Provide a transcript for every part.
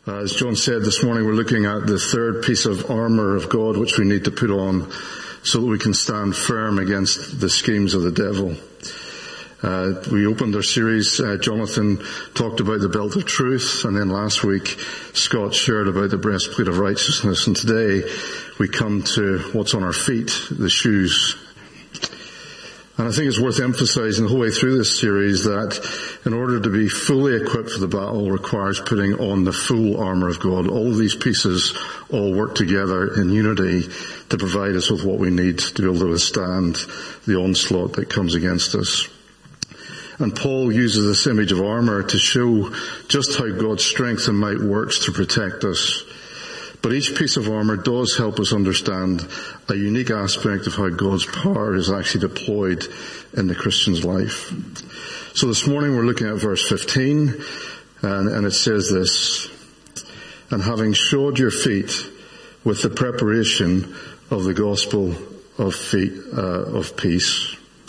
As John said this morning, we're looking at the third piece of armour of God which we need to put on so that we can stand firm against the schemes of the devil. We opened our series, Jonathan talked about the belt of truth, and then last week Scott shared about the breastplate of righteousness, and today we come to what's on our feet, the shoes. And I think it's worth emphasizing the whole way through this series that in order to be fully equipped for the battle requires putting on the full armour of God. All of these pieces all work together in unity to provide us with what we need to be able to withstand the onslaught that comes against us. And Paul uses this image of armour to show just how God's strength and might works to protect us. But each piece of armour does help us understand a unique aspect of how God's power is actually deployed in the Christian's life. So this morning we're looking at verse 15, and it says this, "And having shod your feet with the preparation of the gospel of peace."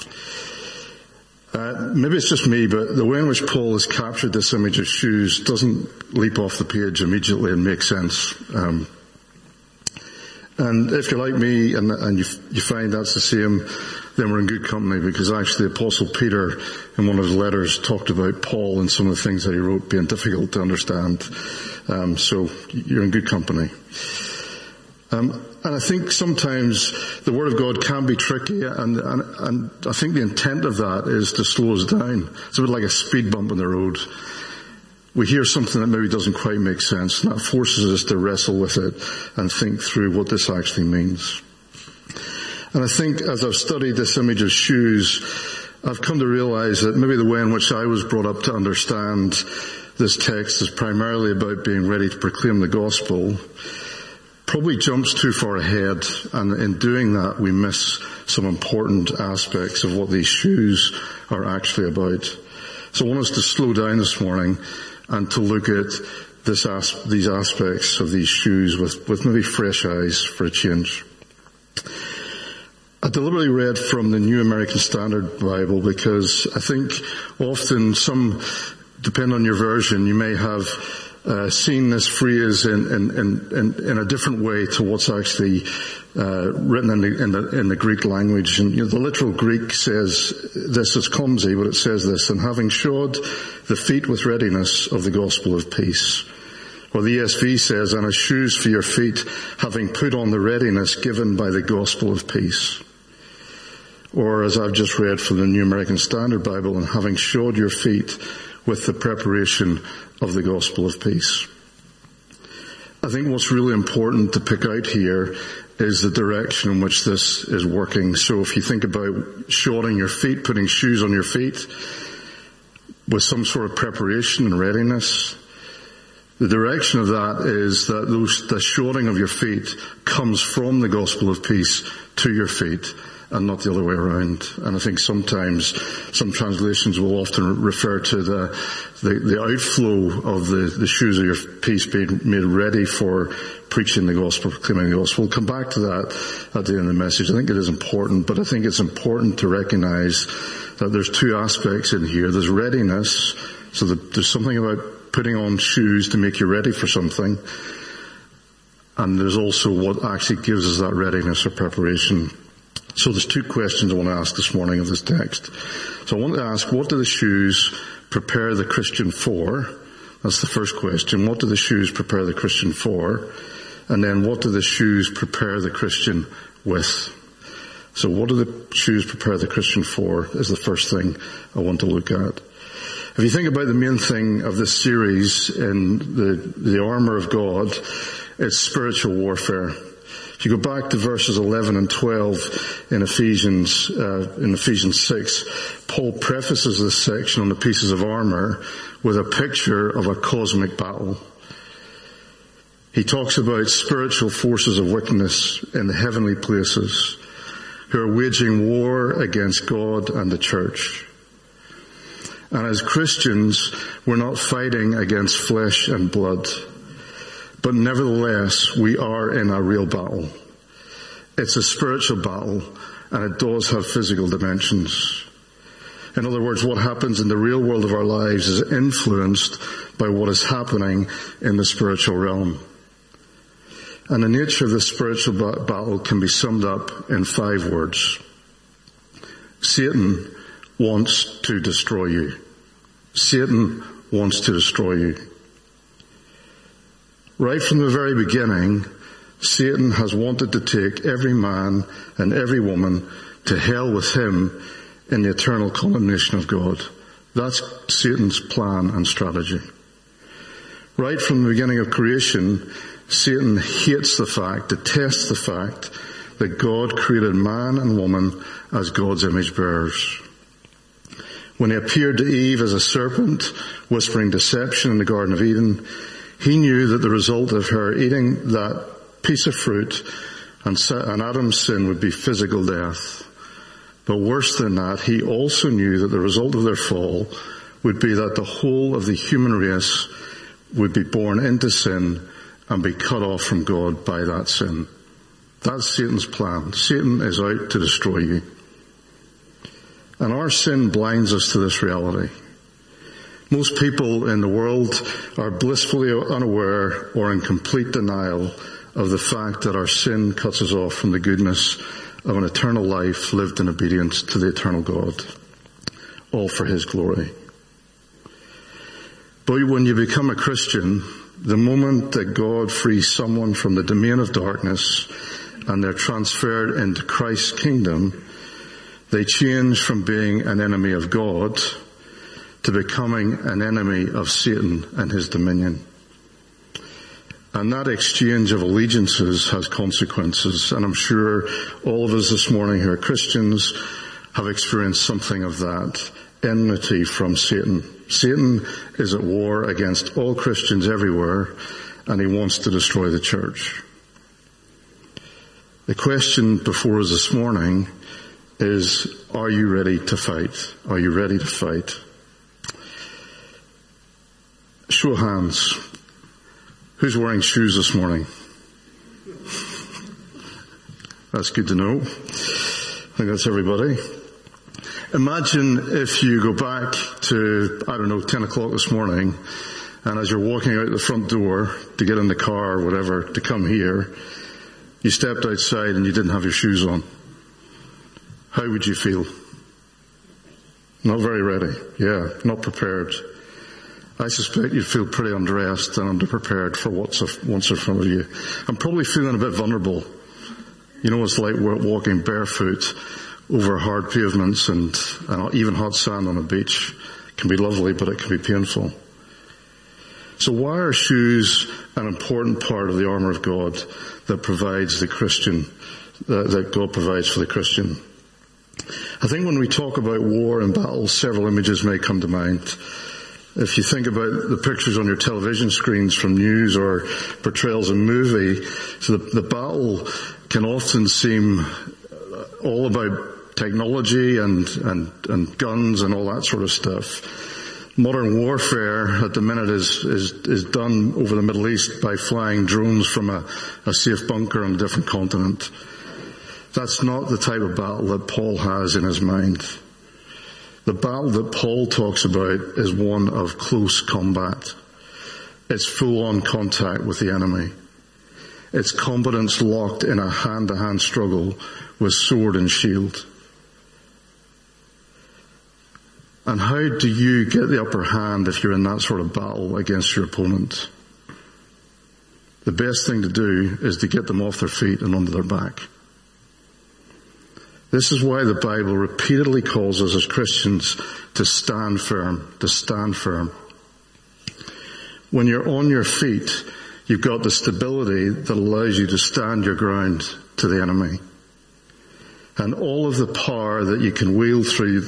Maybe it's just me, but the way in which Paul has captured this image of shoes doesn't leap off the page immediately and make sense. And if you're like me and you find that's the same, then we're in good company, because actually the Apostle Peter in one of his letters talked about Paul and some of the things that he wrote being difficult to understand. So you're in good company. And I think sometimes the Word of God can be tricky, and I think the intent of that is to slow us down. It's a bit like a speed bump on the road. We hear something that maybe doesn't quite make sense, and that forces us to wrestle with it and think through what this actually means. And I think as I've studied this image of shoes, I've come to realize that maybe the way in which I was brought up to understand this text is primarily about being ready to proclaim the gospel, probably jumps too far ahead, and in doing that we miss some important aspects of what these shoes are actually about. So I want us to slow down this morning and to look at these aspects of these shoes with maybe fresh eyes for a change. I deliberately read from the New American Standard Bible because I think often depending on your version, you may have seen this phrase in a different way to what's actually written in the Greek language. And the literal Greek says this, it's clumsy, but it says this: "And having shod the feet with readiness of the gospel of peace." Or the ESV says, "And as shoes for your feet, having put on the readiness given by the gospel of peace." Or as I've just read from the New American Standard Bible, "And having shod your feet with the preparation of the gospel of peace." I think what's really important to pick out here is the direction in which this is working. So if you think about shodding your feet, putting shoes on your feet with some sort of preparation and readiness, the direction of that is that the shodding of your feet comes from the gospel of peace to your feet, and not the other way around. And I think sometimes some translations will often refer to the outflow of the shoes of your peace being made ready for preaching the gospel, proclaiming the gospel. We'll come back to that at the end of the message. I think it is important, but I think it's important to recognize that there's two aspects in here. There's readiness, so that there's something about putting on shoes to make you ready for something. And there's also what actually gives us that readiness or preparation. So there's two questions I want to ask this morning of this text. So I want to ask, what do the shoes prepare the Christian for? That's the first question. What do the shoes prepare the Christian for? And then what do the shoes prepare the Christian with? So what do the shoes prepare the Christian for is the first thing I want to look at. If you think about the main thing of this series in the armour of God, it's spiritual warfare. If you go back to verses 11 and 12 in Ephesians 6, Paul prefaces this section on the pieces of armour with a picture of a cosmic battle. He talks about spiritual forces of wickedness in the heavenly places who are waging war against God and the church. And as Christians, we're not fighting against flesh and blood. But nevertheless, we are in a real battle. It's a spiritual battle, and it does have physical dimensions. In other words, what happens in the real world of our lives is influenced by what is happening in the spiritual realm. And the nature of the spiritual battle can be summed up in 5 words. Satan wants to destroy you. Satan wants to destroy you. Right from the very beginning, Satan has wanted to take every man and every woman to hell with him in the eternal condemnation of God. That's Satan's plan and strategy. Right from the beginning of creation, Satan hates the fact, detests the fact, that God created man and woman as God's image bearers. When he appeared to Eve as a serpent, whispering deception in the Garden of Eden, he knew that the result of her eating that piece of fruit and Adam's sin would be physical death. But worse than that, he also knew that the result of their fall would be that the whole of the human race would be born into sin and be cut off from God by that sin. That's Satan's plan. Satan is out to destroy you. And our sin blinds us to this reality. Most people in the world are blissfully unaware or in complete denial of the fact that our sin cuts us off from the goodness of an eternal life lived in obedience to the eternal God, all for his glory. But when you become a Christian, the moment that God frees someone from the domain of darkness and they're transferred into Christ's kingdom, they change from being an enemy of God to becoming an enemy of Satan and his dominion. And that exchange of allegiances has consequences, and I'm sure all of us this morning who are Christians have experienced something of that enmity from Satan. Satan is at war against all Christians everywhere, and he wants to destroy the church. The question before us this morning is, are you ready to fight? Are you ready to fight? Show of hands. Who's wearing shoes this morning? That's good to know. I think that's everybody. Imagine if you go back to, 10 o'clock this morning, and as you're walking out the front door to get in the car or whatever to come here, you stepped outside and you didn't have your shoes on. How would you feel? Not very ready. Yeah, not prepared. I suspect you'd feel pretty undressed and underprepared for what's in front of you. I'm probably feeling a bit vulnerable. You know, it's like walking barefoot over hard pavements and even hot sand on a beach. It can be lovely, but it can be painful. So why are shoes an important part of the armor of God that provides the Christian, that God provides for the Christian? I think when we talk about war and battle, several images may come to mind. If you think about the pictures on your television screens from news or portrayals in movie, so the battle can often seem all about technology and guns and all that sort of stuff. Modern warfare at the minute is done over the Middle East by flying drones from a safe bunker on a different continent. That's not the type of battle that Paul has in his mind. The battle that Paul talks about is one of close combat. It's full-on contact with the enemy. It's combatants locked in a hand-to-hand struggle with sword and shield. And how do you get the upper hand if you're in that sort of battle against your opponent? The best thing to do is to get them off their feet and onto their back. This is why the Bible repeatedly calls us as Christians to stand firm, to stand firm. When you're on your feet, you've got the stability that allows you to stand your ground to the enemy. And all of the power that you can wield through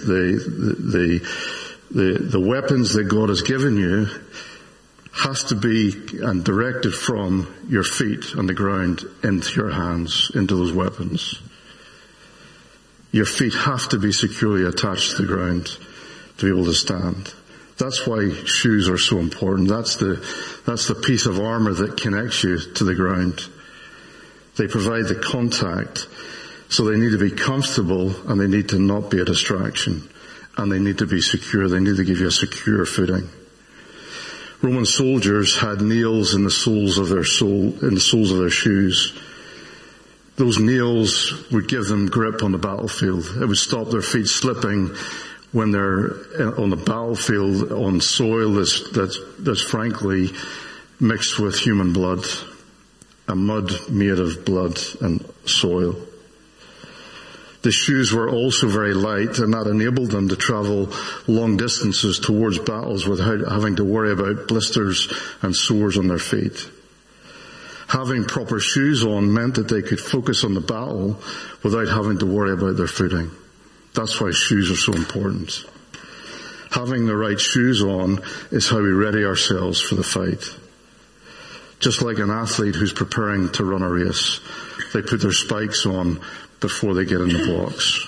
the weapons that God has given you has to be and directed from your feet on the ground into your hands, into those weapons. Your feet have to be securely attached to the ground to be able to stand. That's why shoes are so important. That's the piece of armor that connects you to the ground. They provide the contact, so they need to be comfortable and they need to not be a distraction. and they need to be secure. They need to give you a secure footing. Roman soldiers had nails in the soles of their shoes. Those nails would give them grip on the battlefield. It would stop their feet slipping when they're on the battlefield on soil that's frankly mixed with human blood, a mud made of blood and soil. The shoes were also very light, and that enabled them to travel long distances towards battles without having to worry about blisters and sores on their feet. Having proper shoes on meant that they could focus on the battle without having to worry about their footing. That's why shoes are so important. Having the right shoes on is how we ready ourselves for the fight. Just like an athlete who's preparing to run a race, they put their spikes on before they get in the blocks.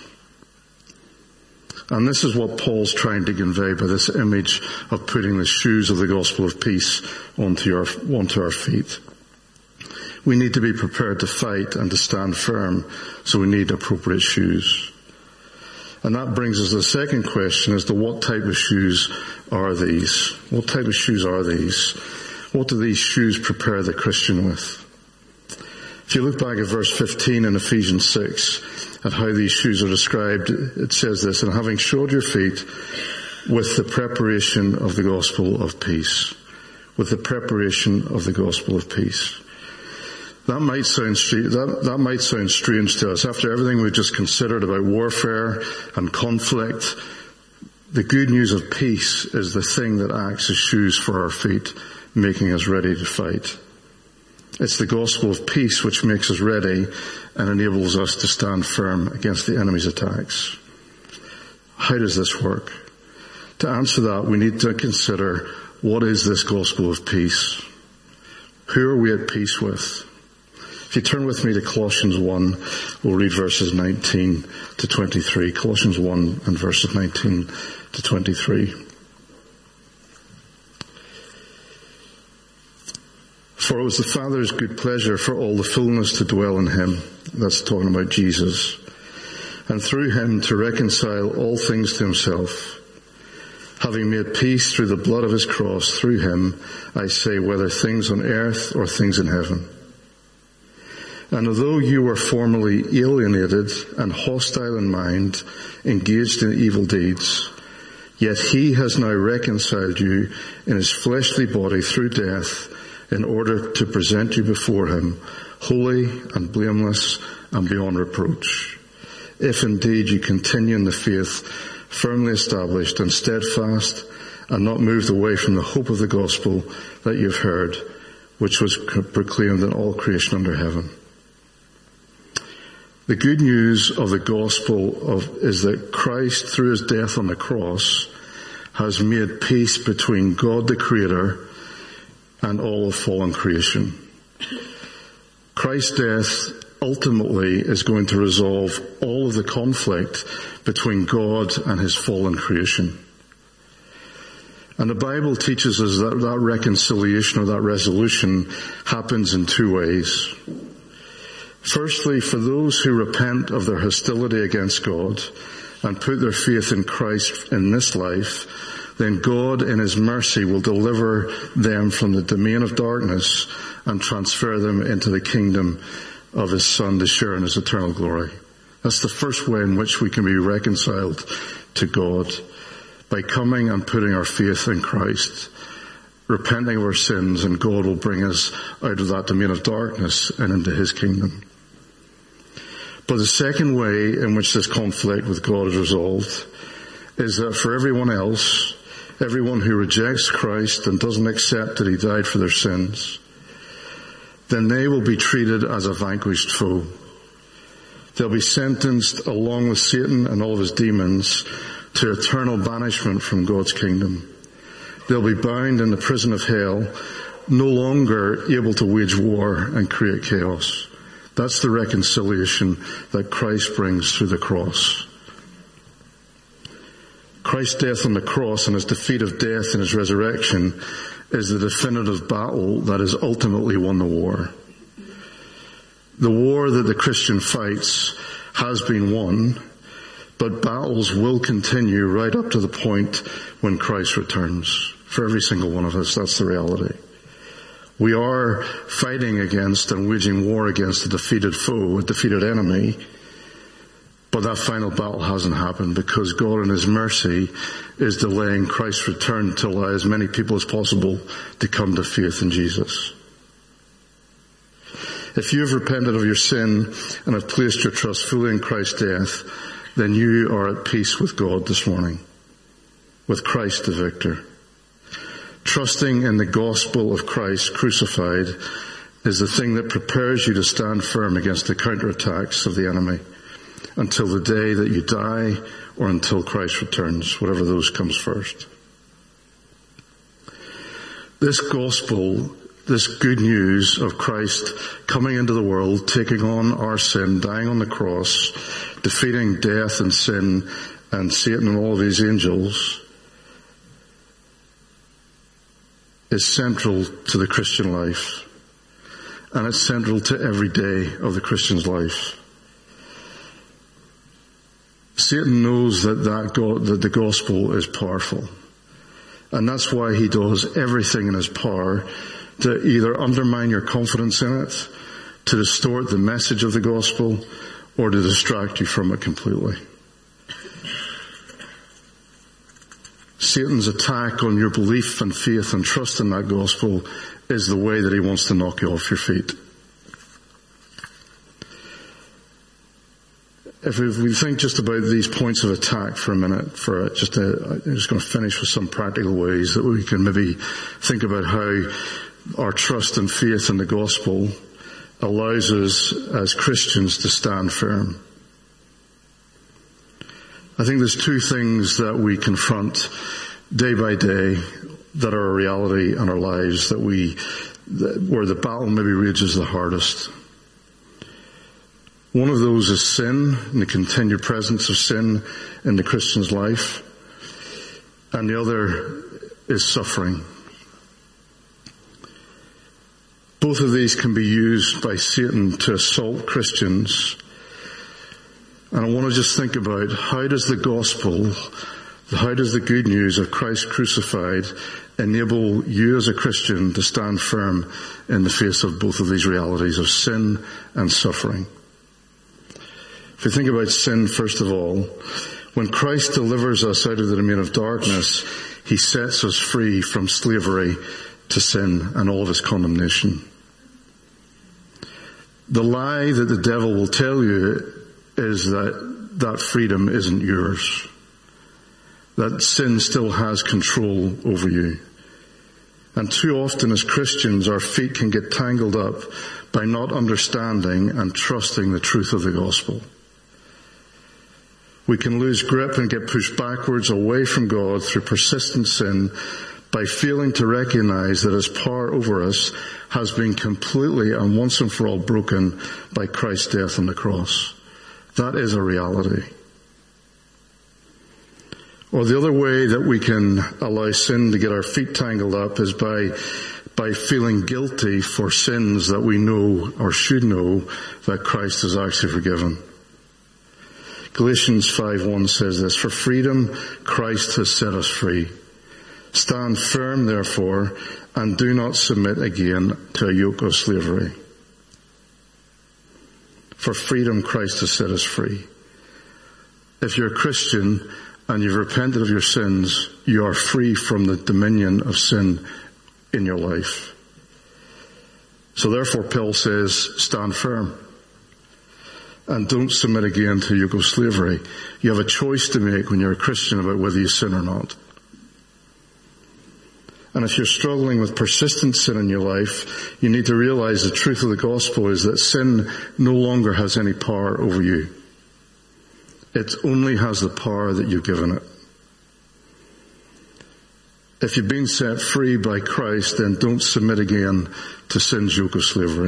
And this is what Paul's trying to convey by this image of putting the shoes of the gospel of peace onto our feet. We need to be prepared to fight and to stand firm, so we need appropriate shoes. And that brings us to the second question as to what type of shoes are these? What type of shoes are these? What do these shoes prepare the Christian with? If you look back at verse 15 in Ephesians 6, at how these shoes are described, it says this, and having shod your feet with the preparation of the gospel of peace. With the preparation of the gospel of peace. That might sound strange to us. After everything we've just considered about warfare and conflict, the good news of peace is the thing that acts as shoes for our feet, making us ready to fight. It's the gospel of peace which makes us ready and enables us to stand firm against the enemy's attacks. How does this work? To answer that, we need to consider, what is this gospel of peace? Who are we at peace with? If you turn with me to Colossians 1, we'll read verses 19 to 23. Colossians 1 and verses 19 to 23. For it was the Father's good pleasure for all the fullness to dwell in him. That's talking about Jesus. And through him to reconcile all things to himself. Having made peace through the blood of his cross, through him, I say, whether things on earth or things in heaven. And although you were formerly alienated and hostile in mind, engaged in evil deeds, yet he has now reconciled you in his fleshly body through death, in order to present you before him, holy and blameless and beyond reproach. If indeed you continue in the faith, firmly established and steadfast, and not moved away from the hope of the gospel that you've heard, which was proclaimed in all creation under heaven. The good news of the gospel is that Christ, through his death on the cross, has made peace between God the Creator and all of fallen creation. Christ's death ultimately is going to resolve all of the conflict between God and his fallen creation. And the Bible teaches us that that reconciliation or that resolution happens in two ways. Firstly, for those who repent of their hostility against God and put their faith in Christ in this life, then God in his mercy will deliver them from the domain of darkness and transfer them into the kingdom of his Son to share in his eternal glory. That's the first way in which we can be reconciled to God, by coming and putting our faith in Christ, repenting of our sins, and God will bring us out of that domain of darkness and into his kingdom. But the second way in which this conflict with God is resolved is that for everyone else, everyone who rejects Christ and doesn't accept that he died for their sins, then they will be treated as a vanquished foe. They'll be sentenced along with Satan and all of his demons to eternal banishment from God's kingdom. They'll be bound in the prison of hell, no longer able to wage war and create chaos. That's the reconciliation that Christ brings through the cross. Christ's death on the cross and his defeat of death and his resurrection is the definitive battle that has ultimately won the war. The war that the Christian fights has been won But battles will continue right up to the point when Christ returns. For every single one of us, that's the reality. We are fighting against and waging war against a defeated foe, a defeated enemy. But that final battle hasn't happened because God in His mercy is delaying Christ's return to allow as many people as possible to come to faith in Jesus. If you have repented of your sin and have placed your trust fully in Christ's death, then you are at peace with God this morning, with Christ the victor. Trusting in the gospel of Christ crucified is the thing that prepares you to stand firm against the counterattacks of the enemy until the day that you die or until Christ returns, whatever those comes first. This gospel, this good news of Christ coming into the world, taking on our sin, dying on the cross, defeating death and sin and Satan and all of his angels, is central to the Christian life. And it's central to every day of the Christian's life. Satan knows that the gospel is powerful. And that's why he does everything in his power to either undermine your confidence in it, to distort the message of the gospel, or to distract you from it completely. Satan's attack on your belief and faith and trust in that gospel is the way that he wants to knock you off your feet. If we think just about these points of attack for a minute, I'm just going to finish with some practical ways that we can maybe think about how our trust and faith in the gospel allows us as Christians to stand firm. I think there's two things that we confront day by day that are a reality in our lives where the battle maybe rages the hardest. One of those is sin and the continued presence of sin in the Christian's life. And the other is suffering. Both of these can be used by Satan to assault Christians. And I want to just think about how does the good news of Christ crucified enable you as a Christian to stand firm in the face of both of these realities of sin and suffering. If you think about sin, first of all, when Christ delivers us out of the domain of darkness, He sets us free from slavery to sin and all of its condemnation. The lie that the devil will tell you is that freedom isn't yours. That sin still has control over you. And too often as Christians, our feet can get tangled up by not understanding and trusting the truth of the gospel. We can lose grip and get pushed backwards away from God through persistent sin by failing to recognize that His power over us has been completely and once and for all broken by Christ's death on the cross. That is a reality. Or the other way that we can allow sin to get our feet tangled up is by feeling guilty for sins that we know or should know that Christ has actually forgiven. Galatians 5:1 says this, "For freedom Christ has set us free. Stand firm, therefore, and do not submit again to a yoke of slavery." For freedom Christ has set us free. If you're a Christian and you've repented of your sins, you are free from the dominion of sin in your life. So therefore, Paul says, stand firm. And don't submit again to a yoke of slavery. You have a choice to make when you're a Christian about whether you sin or not. And if you're struggling with persistent sin in your life, you need to realize the truth of the gospel is that sin no longer has any power over you. It only has the power that you've given it. If you've been set free by Christ, then don't submit again to sin's yoke of slavery.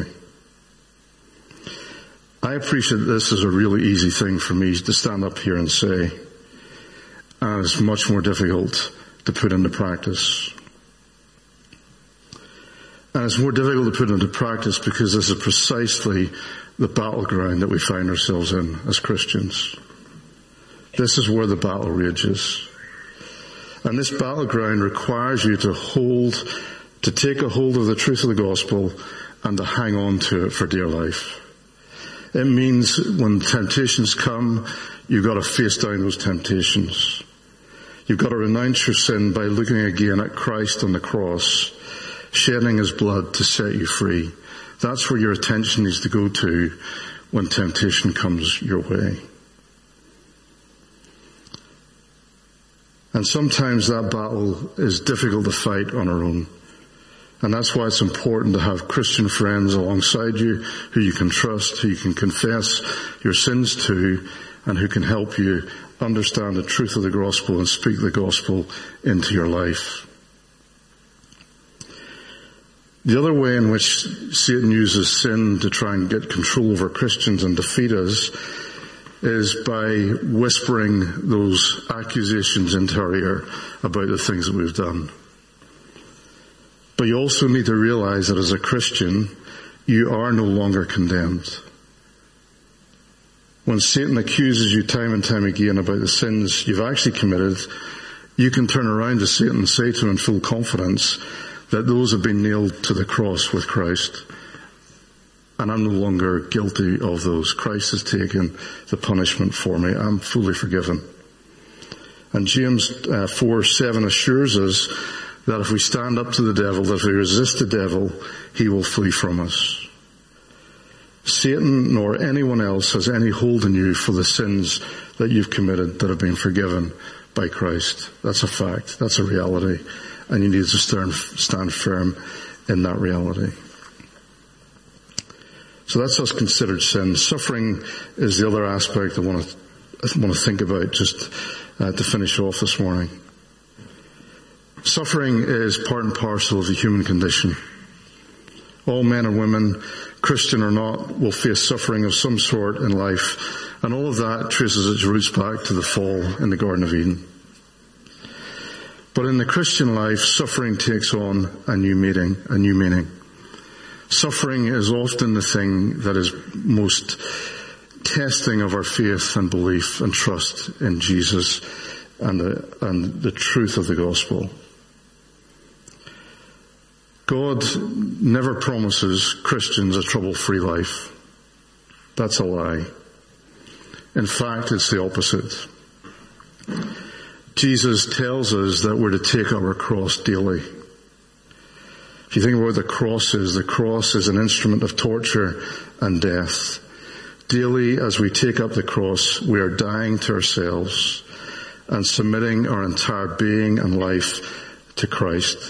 I appreciate this is a really easy thing for me to stand up here and say, and it's much more difficult to put into practice. And it's more difficult to put into practice because this is precisely the battleground that we find ourselves in as Christians. This is where the battle rages. And this battleground requires you to take a hold of the truth of the gospel and to hang on to it for dear life. It means when temptations come, you've got to face down those temptations. You've got to renounce your sin by looking again at Christ on the cross, shedding his blood to set you free. That's where your attention needs to go to when temptation comes your way. And sometimes that battle is difficult to fight on our own. And that's why it's important to have Christian friends alongside you who you can trust, who you can confess your sins to, and who can help you understand the truth of the gospel and speak the gospel into your life. The other way in which Satan uses sin to try and get control over Christians and defeat us is by whispering those accusations into our ear about the things that we've done. But you also need to realize that as a Christian, you are no longer condemned. When Satan accuses you time and time again about the sins you've actually committed, you can turn around to Satan and say to him in full confidence that those have been nailed to the cross with Christ. And I'm no longer guilty of those. Christ has taken the punishment for me. I'm fully forgiven. And James 4:7 assures us that if we stand up to the devil, that if we resist the devil, he will flee from us. Satan nor anyone else has any hold on you for the sins that you've committed that have been forgiven by Christ. That's a fact. That's a reality. And you need to stand firm in that reality. So that's us considered sin. Suffering is the other aspect I want to think about just to finish off this morning. Suffering is part and parcel of the human condition. All men and women, Christian or not, will face suffering of some sort in life. And all of that traces its roots back to the fall in the Garden of Eden. But in the Christian life, suffering takes on a new meaning. Suffering is often the thing that is most testing of our faith and belief and trust in Jesus and the truth of the gospel. God never promises Christians a trouble-free life. That's a lie. In fact, it's the opposite. Jesus tells us that we're to take up our cross daily. If you think about what the cross is an instrument of torture and death. Daily, as we take up the cross, we are dying to ourselves and submitting our entire being and life to Christ.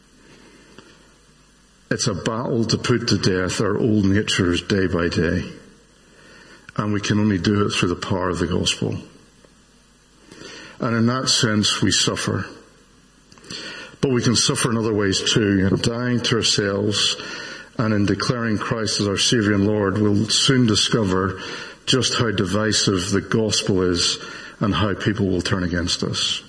It's a battle to put to death our old natures day by day. And we can only do it through the power of the gospel. And in that sense, we suffer. But we can suffer in other ways too. In dying to ourselves and in declaring Christ as our Savior and Lord, we'll soon discover just how divisive the gospel is and how people will turn against us.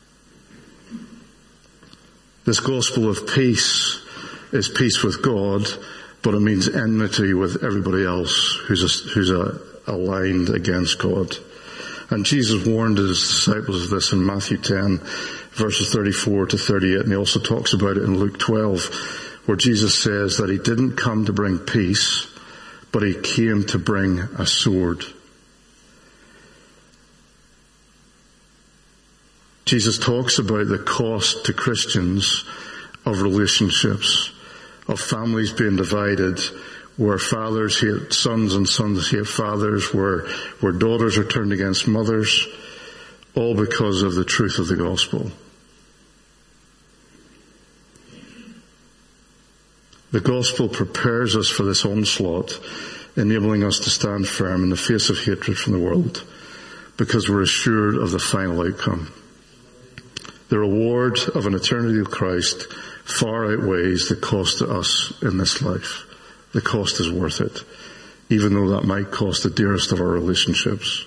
This gospel of peace is peace with God, but it means enmity with everybody else who's aligned against God. And Jesus warned his disciples of this in Matthew 10, verses 34 to 38, and he also talks about it in Luke 12, where Jesus says that he didn't come to bring peace, but he came to bring a sword. Jesus talks about the cost to Christians of relationships, of families being divided, where fathers hate sons and sons hate fathers, where daughters are turned against mothers, all because of the truth of the gospel. The gospel prepares us for this onslaught, enabling us to stand firm in the face of hatred from the world, because we're assured of the final outcome. The reward of an eternity with Christ far outweighs the cost to us in this life. The cost is worth it, even though that might cost the dearest of our relationships.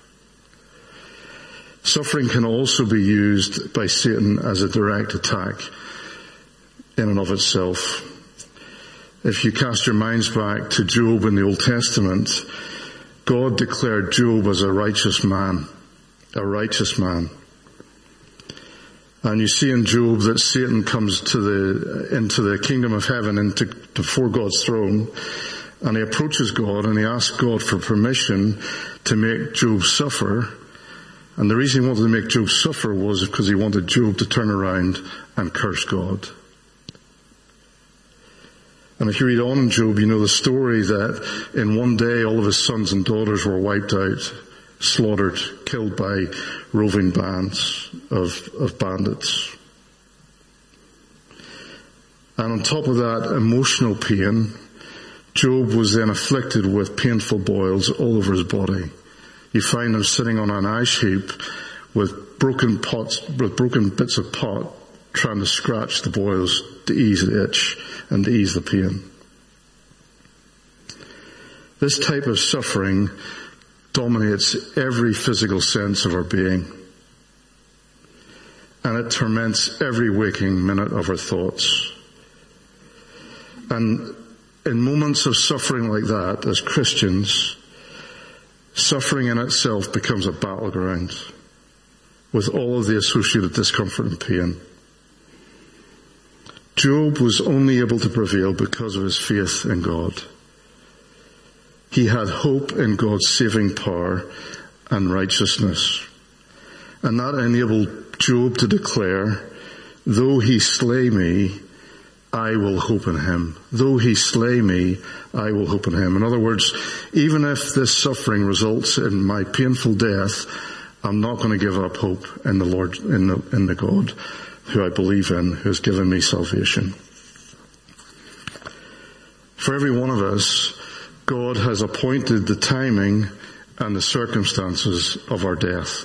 Suffering can also be used by Satan as a direct attack in and of itself. If you cast your minds back to Job in the Old Testament, God declared Job as a righteous man, a righteous man. And you see in Job that Satan comes into the kingdom of heaven, before God's throne, and he approaches God and he asks God for permission to make Job suffer. And the reason he wanted to make Job suffer was because he wanted Job to turn around and curse God. And if you read on in Job, you know the story that in one day all of his sons and daughters were wiped out, slaughtered, killed by roving bands of bandits. And on top of that emotional pain, Job was then afflicted with painful boils all over his body. You find him sitting on an ash heap with broken bits of pot, trying to scratch the boils to ease the itch and to ease the pain. This type of suffering dominates every physical sense of our being, and it torments every waking minute of our thoughts. And in moments of suffering like that, as Christians, suffering in itself becomes a battleground with all of the associated discomfort and pain. Job was only able to prevail because of his faith in God. He had hope in God's saving power and righteousness. And that enabled Job to declare, though he slay me, I will hope in him. Though he slay me, I will hope in him. In other words, even if this suffering results in my painful death, I'm not going to give up hope in the Lord, in the God who I believe in, who has given me salvation. For every one of us, God has appointed the timing and the circumstances of our death.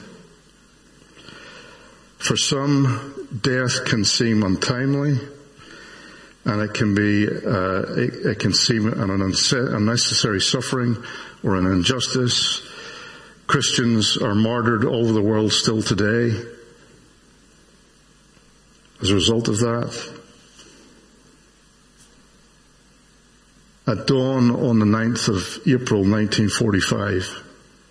For some, death can seem untimely, and it can seem an unnecessary suffering or an injustice. Christians are martyred all over the world still today as a result of that. At dawn on the 9th of April 1945,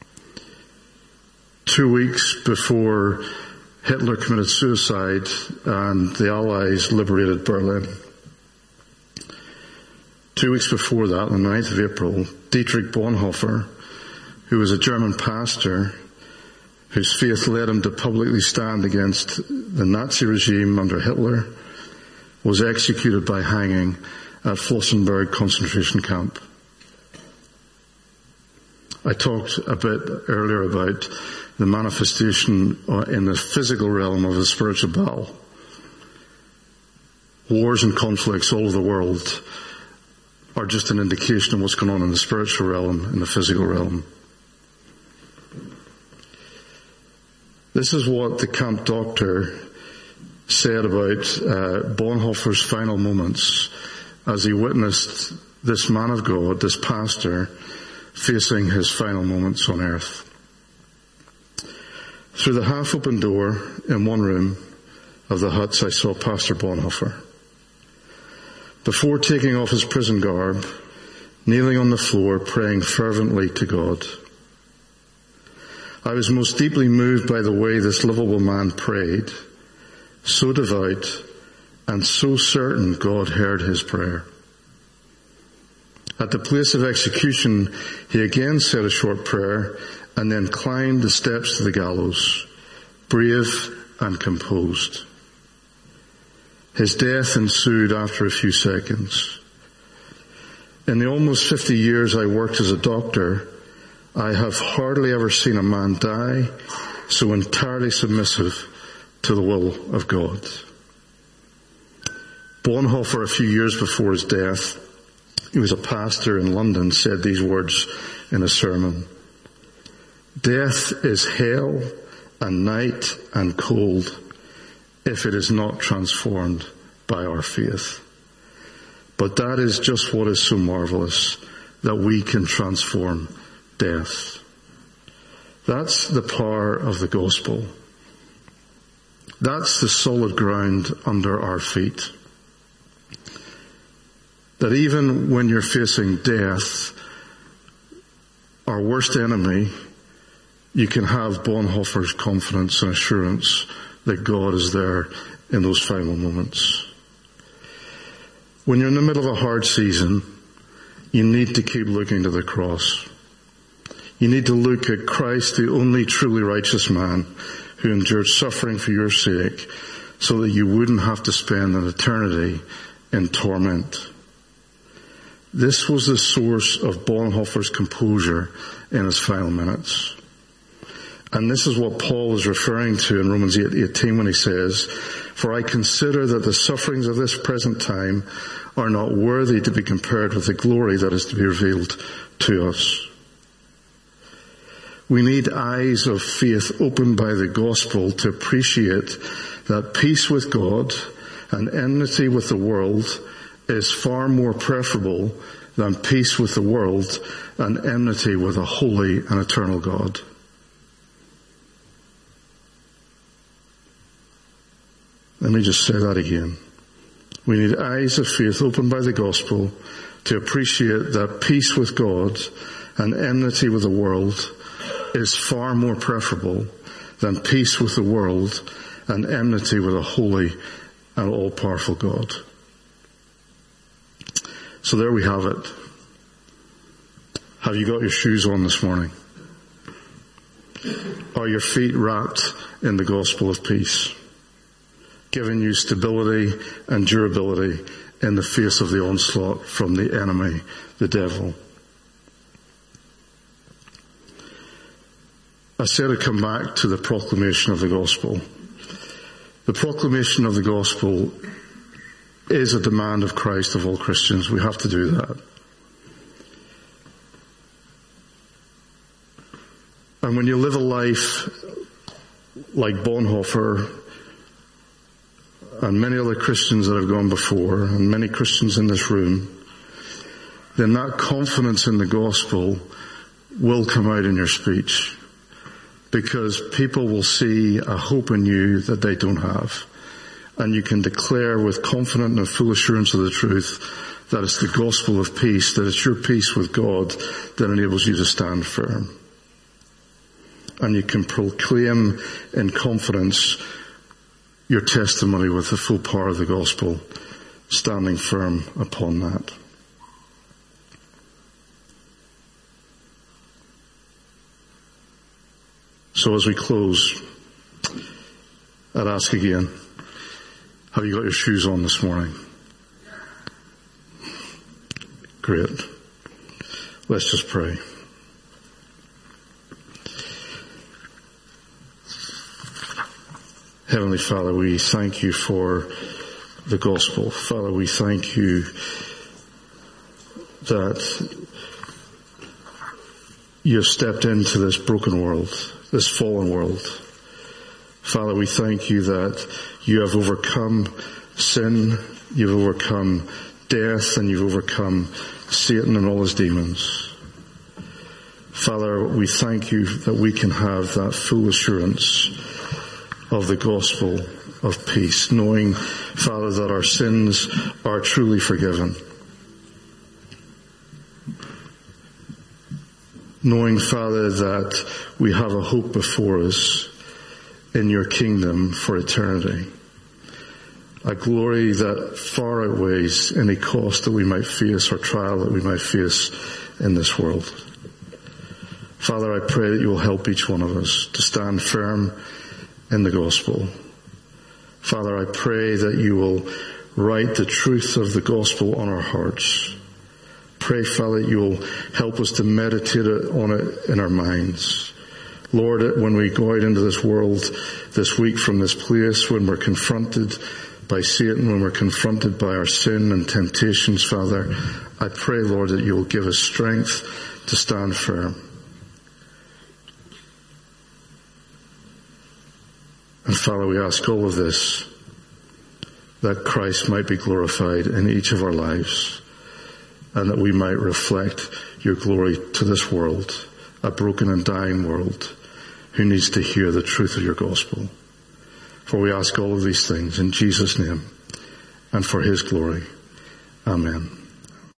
2 weeks before Hitler committed suicide and the Allies liberated Berlin, 2 weeks before that, on the 9th of April, Dietrich Bonhoeffer, who was a German pastor whose faith led him to publicly stand against the Nazi regime under Hitler, was executed by hanging at Flossenburg concentration camp. I talked a bit earlier about the manifestation in the physical realm of a spiritual battle. Wars and conflicts all over the world are just an indication of what's going on in the spiritual realm, in the physical realm. This is what the camp doctor said about Bonhoeffer's final moments as he witnessed this man of God, this pastor, facing his final moments on earth. Through the half-open door in one room of the huts, I saw Pastor Bonhoeffer. Before taking off his prison garb, kneeling on the floor, praying fervently to God. I was most deeply moved by the way this lovable man prayed, so devout and so certain God heard his prayer. At the place of execution, he again said a short prayer and then climbed the steps to the gallows, brave and composed. His death ensued after a few seconds. In the almost 50 years I worked as a doctor, I have hardly ever seen a man die so entirely submissive to the will of God. Bonhoeffer, a few years before his death, he was a pastor in London, said these words in a sermon. Death is hell and night and cold if it is not transformed by our faith. But that is just what is so marvelous, that we can transform death. That's the power of the gospel. That's the solid ground under our feet. That even when you're facing death, our worst enemy, you can have Bonhoeffer's confidence and assurance that God is there in those final moments. When you're in the middle of a hard season, you need to keep looking to the cross. You need to look at Christ, the only truly righteous man who endured suffering for your sake so that you wouldn't have to spend an eternity in torment. This was the source of Bonhoeffer's composure in his final minutes. And this is what Paul is referring to in Romans 8:18 when he says, "For I consider that the sufferings of this present time are not worthy to be compared with the glory that is to be revealed to us." We need eyes of faith opened by the gospel to appreciate that peace with God and enmity with the world is far more preferable than peace with the world and enmity with a holy and eternal God. Let me just say that again. We need eyes of faith opened by the gospel to appreciate that peace with God and enmity with the world is far more preferable than peace with the world and enmity with a holy and all-powerful God. So there we have it. Have you got your shoes on this morning? Are your feet wrapped in the gospel of peace, giving you stability and durability in the face of the onslaught from the enemy, the devil? I said I'd come back to the proclamation of the gospel. The proclamation of the gospel is a demand of Christ of all Christians. We have to do that. And when you live a life like Bonhoeffer and many other Christians that have gone before, and many Christians in this room, then that confidence in the gospel will come out in your speech, because people will see a hope in you that they don't have. And you can declare with confident and full assurance of the truth that it's the gospel of peace, that it's your peace with God that enables you to stand firm. And you can proclaim in confidence your testimony with the full power of the gospel, standing firm upon that. So as we close, I'd ask again, have you got your shoes on this morning? Great. Let's just pray. Heavenly Father, we thank you for the gospel. Father, we thank you that you have stepped into this broken world, this fallen world. Father, we thank you that you have overcome sin, you've overcome death, and you've overcome Satan and all his demons. Father, we thank you that we can have that full assurance of the gospel of peace, knowing, Father, that our sins are truly forgiven. Knowing, Father, that we have a hope before us in your kingdom for eternity. A glory that far outweighs any cost that we might face or trial that we might face in this world. Father, I pray that you will help each one of us to stand firm in the gospel. Father, I pray that you will write the truth of the gospel on our hearts. Pray, Father, that you will help us to meditate on it in our minds. Lord, when we go out into this world this week from this place, when we're confronted by Satan, when we're confronted by our sin and temptations, Father, I pray, Lord, that you will give us strength to stand firm. And Father, we ask all of this that Christ might be glorified in each of our lives, and that we might reflect your glory to this world, a broken and dying world who needs to hear the truth of your gospel. For we ask all of these things in Jesus' name and for his glory. Amen.